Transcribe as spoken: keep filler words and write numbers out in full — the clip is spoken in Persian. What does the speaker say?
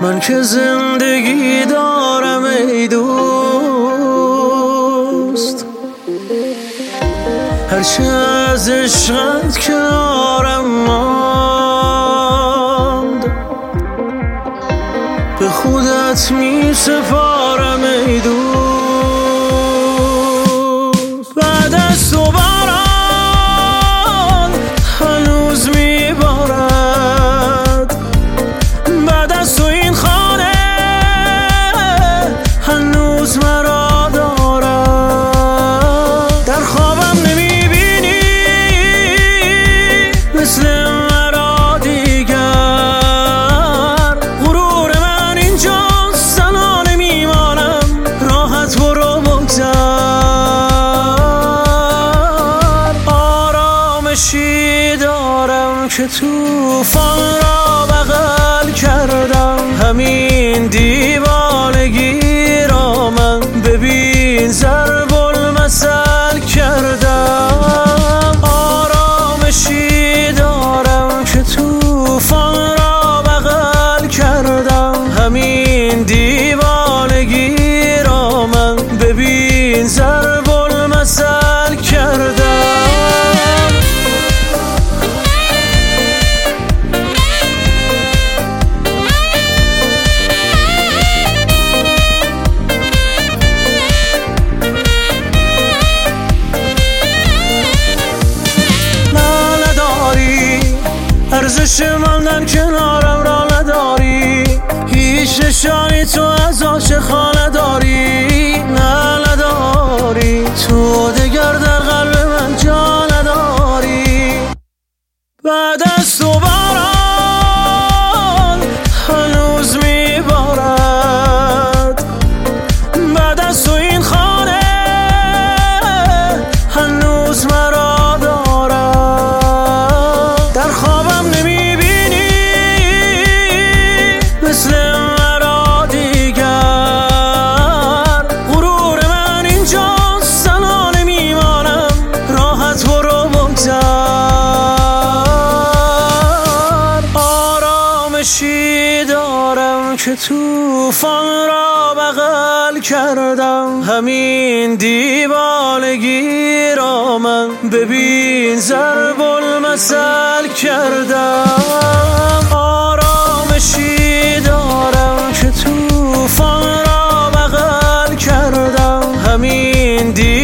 من که زندگی دارم ای دوست، هرچه از عشقت کنارم ماند به خودت می سپارم ای دوست. بعد از تو باران هنوز می بارد، بعد از تو این خانه هنوز مرا دارد. در خوابم نمی بینی مثل مرا دیگر، غرور من اینجاست تنها نمیمانم، راحت برو بگذر. آرامشی دارم که توفان را بغل کردم، همین دیوانگی را من ببین ضرب المثل کردم. آرامشی دارم که توفان را بغل کردم، همین دیوانگی را من ببین ضرب المثل کردم. ارزش ماندن کنارم را نداری، هیچ نشانی تو از عاشقان نداری، نه نداری، تو دگر در قلب من جا نداری. بعد از تو باران هنوز می بارد، بعد از تو این خانه هنوز مرا دارد. در خوابم نمی بینی مثل مرا دیگر، غرور من اینجاست تنها نمیمانم، راحت برو بگذر. آرامشی دارم که توفان را بغل کردم، همین دیوانگی را من ببین ضرب المثل کردم. آرامشی دارم که توفان را بغل کردم، همین دیوانگی